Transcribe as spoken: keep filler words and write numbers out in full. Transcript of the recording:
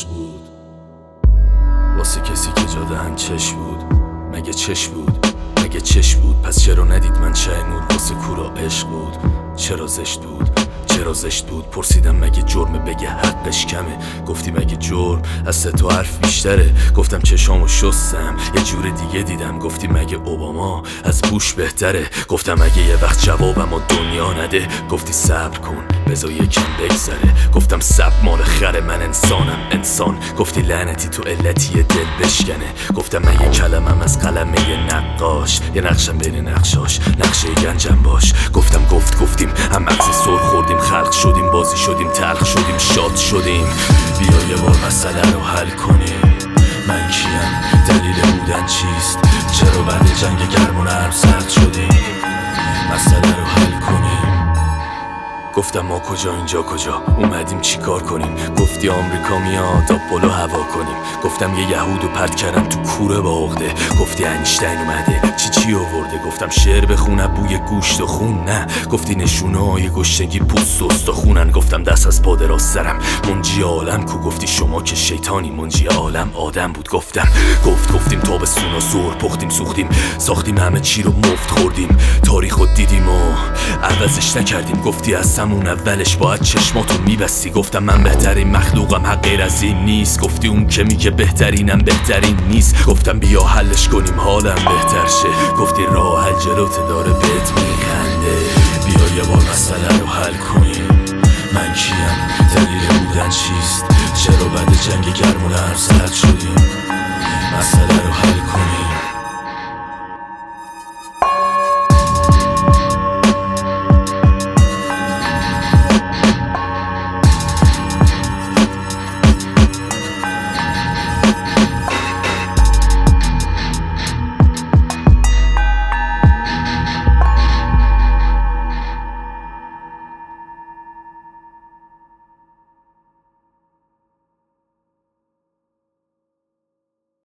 عشق بود. واسه کسی که جا دهن چش بود. مگه چش بود؟ مگه چش بود؟ پس چرا ندید من چه نور؟ واسه کورا عشق بود. چرا زشت بود؟ چرا زشت بود؟ پرسیدم مگه جرمه؟ بگه حقش کمه. گفتی مگه جرم از سه تا حرف بیشتره. گفتم چشامو شستم یه جور دیگه دیدم. گفتی مگه اوباما از بوش بهتره. گفتم اگه یه وقت جوابمو دنیا نده. گفتی صبر کن بذار یکم بگذره. گفتم صبر مال خره، من انسانم انسان. گفتی لعنتی تو علتی دل بشکنه. گفتم من یه کلمم از قلمه یه نقاش، یه نقشم بین نقشاش نقشه گنجم باش. گفتم گفت گفتیم هم مغز سر خوردیم، خلق شدیم بازی شدیم تلخ شدیم شاد شدیم. بیا یه بار مسئله رو حل کنیم. من کیم؟ دلیل بودن چیست؟ چرا بعد جنگ گرم و نرم سرد شدیم؟ مسئله رو حل کنیم. گفتم ما کجا اینجا کجا اومدیم چی کار کنیم؟ گفتی آمریکا میاد آپولو هوا کنیم. گفتم یه یهودو پرت کردم تو کوره با عقده. گفتی انیشتین اومده چی چی آورده. گفتم شعر بخونه بوی گوشت و خون نه. گفتی نشونه های گشتگی پوست و استخونن. گفتم دست از پا دراز سرم منجی عالم کو. گفتی شما که شیطانی منجی عالم آدم بود. گفتم گفت گفتیم تابستون و زور پختیم سوختیم ساختیم همه چی رو مفت خوردیم. تاریخو دیدیم و عوضش نکردیم. گفتی از همون اولش باید چشماتو میبستی. گفتم من بهترین مخلوقم حق غیر از این نیست. گفتی اون که میگه بهترینم بهترین نیست. گفتم بیا حلش کنیم حالم بهتر شه. گفتی راه حل جلوت داره بهت میخنده. بیا یه بار مسئله رو حل کنیم. من کیم؟ دلیل بودن چیست؟ چرا بعد جنگ گرم و نرم سرد شدیم؟ مسئله رو حل کنیم.